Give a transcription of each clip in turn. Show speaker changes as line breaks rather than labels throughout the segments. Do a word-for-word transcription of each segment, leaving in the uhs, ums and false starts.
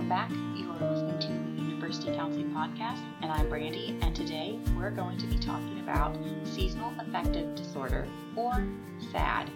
back. You are listening to the University Counseling Podcast, and I'm Brandy, and today we're going to be talking about seasonal affective disorder, or SAD.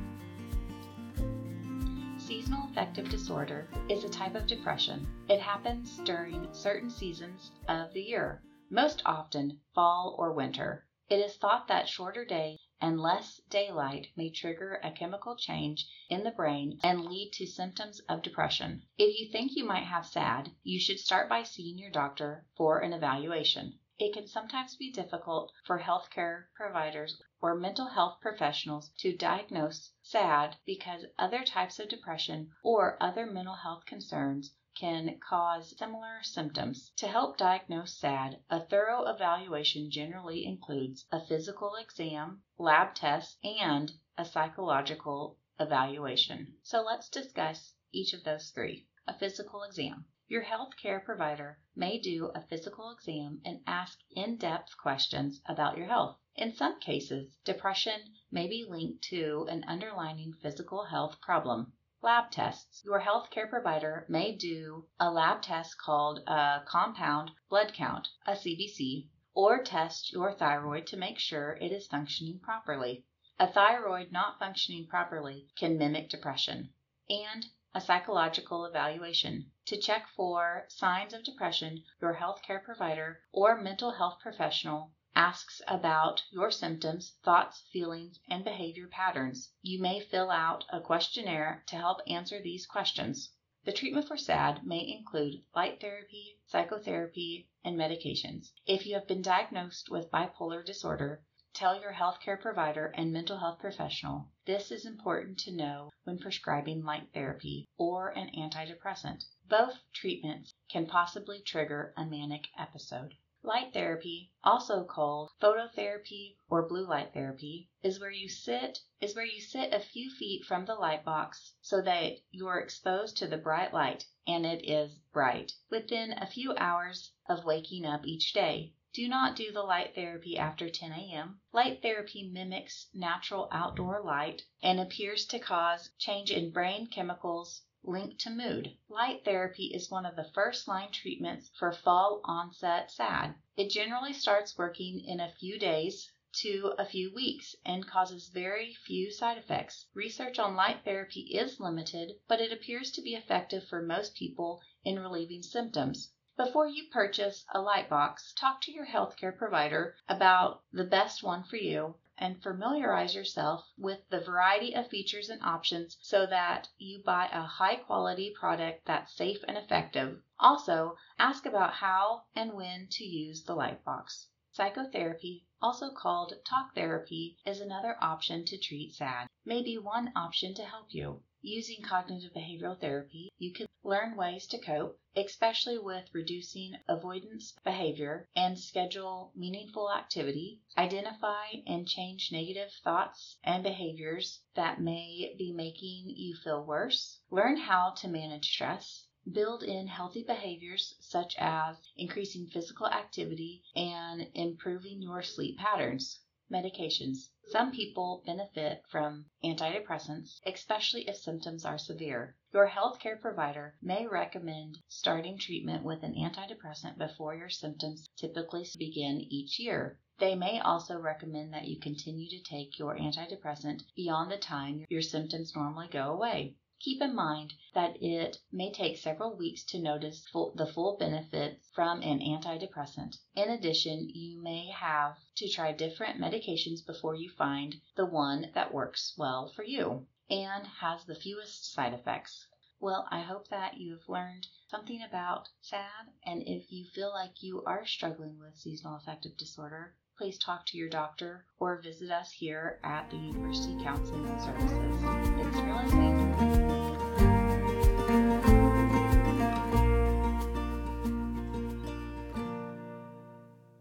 Seasonal affective disorder is a type of depression. It happens during certain seasons of the year, most often fall or winter. It is thought that shorter days and less daylight may trigger a chemical change in the brain and lead to symptoms of depression. If you think you might have SAD, you should start by seeing your doctor for an evaluation. It can sometimes be difficult for healthcare providers or mental health professionals to diagnose SAD because other types of depression or other mental health concerns can cause similar symptoms. To help diagnose SAD, a thorough evaluation generally includes a physical exam, lab tests, and a psychological evaluation. So let's discuss each of those three. A physical exam. Your healthcare provider may do a physical exam and ask in-depth questions about your health. In some cases, depression may be linked to an underlying physical health problem. Lab tests. Your healthcare provider may do a lab test called a compound blood count, a C B C, or test your thyroid to make sure it is functioning properly. A thyroid not functioning properly can mimic depression. And a psychological evaluation. To check for signs of depression, your healthcare provider or mental health professional asks about your symptoms, thoughts, feelings, and behavior patterns. You may fill out a questionnaire to help answer these questions. The treatment for SAD may include light therapy, psychotherapy, and medications. If you have been diagnosed with bipolar disorder, tell your healthcare provider and mental health professional. This is important to know when prescribing light therapy or an antidepressant. Both treatments can possibly trigger a manic episode. Light therapy, also called phototherapy or blue light therapy, is where you sit is where you sit a few feet from the light box so that you are exposed to the bright light, and it is bright, within a few hours of waking up each day. Do not do the light therapy after ten a.m. Light therapy mimics natural outdoor light and appears to cause change in brain chemicals linked to mood. Light therapy is one of the first-line treatments for fall-onset SAD. It generally starts working in a few days to a few weeks and causes very few side effects. Research on light therapy is limited, but it appears to be effective for most people in relieving symptoms. Before you purchase a light box, talk to your healthcare provider about the best one for you and familiarize yourself with the variety of features and options so that you buy a high-quality product that's safe and effective. Also, ask about how and when to use the light box. Psychotherapy, also called talk therapy, is another option to treat SAD. Maybe one option to help you. Using cognitive behavioral therapy, you can learn ways to cope, especially with reducing avoidance behavior, and schedule meaningful activity, identify and change negative thoughts and behaviors that may be making you feel worse, learn how to manage stress, build in healthy behaviors such as increasing physical activity and improving your sleep patterns. Medications. Some people benefit from antidepressants, especially if symptoms are severe. Your healthcare provider may recommend starting treatment with an antidepressant before your symptoms typically begin each year. They may also recommend that you continue to take your antidepressant beyond the time your symptoms normally go away. Keep in mind that it may take several weeks to notice full, the full benefits from an antidepressant. In addition, you may have to try different medications before you find the one that works well for you and has the fewest side effects. Well, I hope that you've learned something about SAD, and if you feel like you are struggling with seasonal affective disorder, please talk to your doctor or visit us here at the University Counseling Services. Thanks for listening.